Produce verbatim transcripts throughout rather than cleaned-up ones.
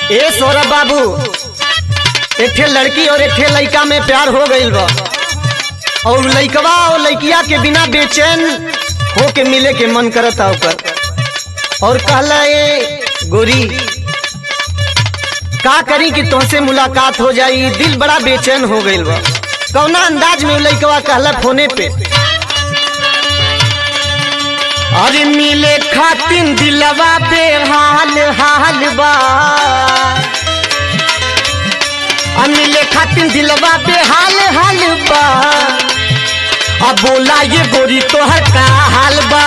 ए सौरभ बाबू, एक ठे लड़की और एक ठे लड़का में प्यार हो गईल बा और लड़कवा और लड़किया के बिना बेचैन हो के मिले के मन करता ओकर। और कहला ए गोरी का करी कि तुमसे मुलाकात हो जाई, दिल बड़ा बेचैन हो गईल बा। कौना अंदाज में लड़कवा कहला फोने पे, अरे मिले खातिन दिलवा पे हाल हाल बा, मिले खातिन दिलवा पे हाल हाल बा। अब बोला ये गोरी तोहर का हाल बा।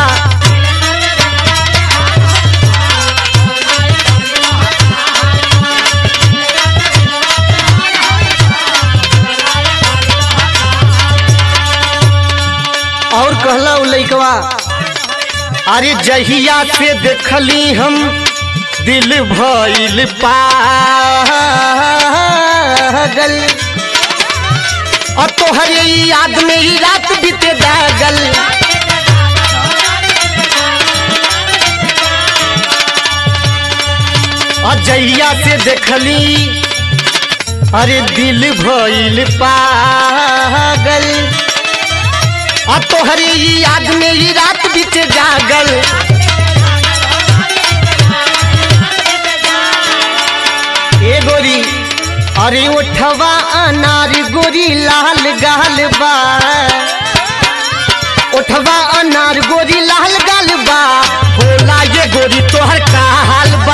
और कहला उ लइकवा, अरे जहिया से देखली हम दिल भइल पागल, और तोहरे याद में ही रात बीते दागल। और जहिया से देखली अरे दिल भइल पागल, और तोहरे याद में ही रात बीते जागल। ए गोरी अरे उठवा अनार गोरी लाल गाल बा, उठवा अनार गोरी लाल गाल बा। बोला ये गोरी तोहर का हाल बा।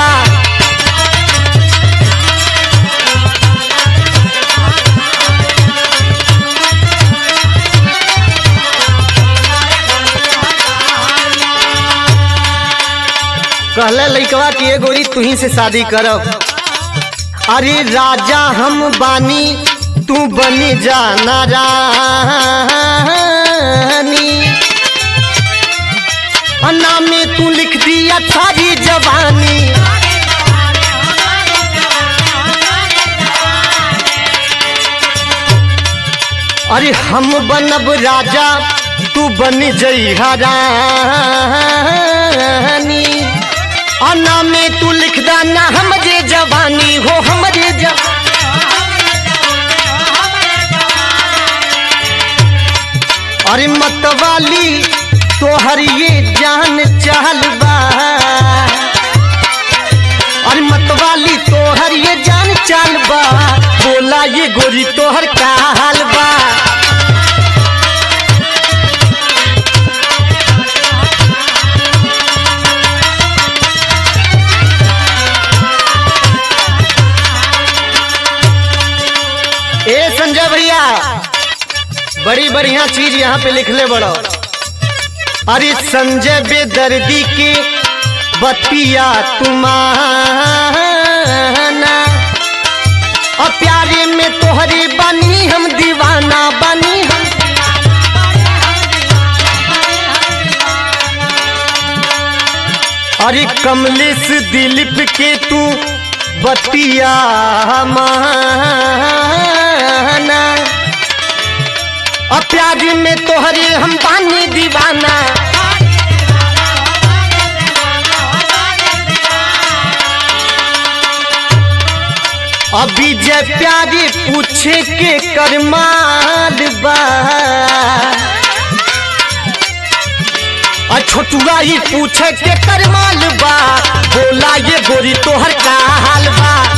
कहला लइकवा कि ए गोरी तुही से शादी करब। अरे राजा हम बानी तू बनी जाना रानी, अन्ना में तू लिख दिया सारी जवानी। अरे हम बनब राजा तू बनी जइहा रानी, अन्ना में तू लिख दाना हमरे जवानी हो हमरे जवानी। अरे मतवाली तोहर ये जान चाल बा, अरे मतवाली तोहर ये जान चाल बा। बोला ये गोरी तोहर का हाल बा। ए संजय भैया, बड़ी बढ़िया चीज यहाँ पे लिखले बड़ो। अरे संजय बेदर्दी के बतिया तुम्हारा, और प्यारे में तोहरे बनी हम दीवाना बनी हम। अरे कमलेश दिलीप के तू बतिया माना, और प्यार में तोहरे हम बानी दीवाना। अभी जे प्यारे पूछे के करमाल बा, और छोटुआ ही पूछे के करमाल बा। बोला ये गोरी तोहर का हाल बा।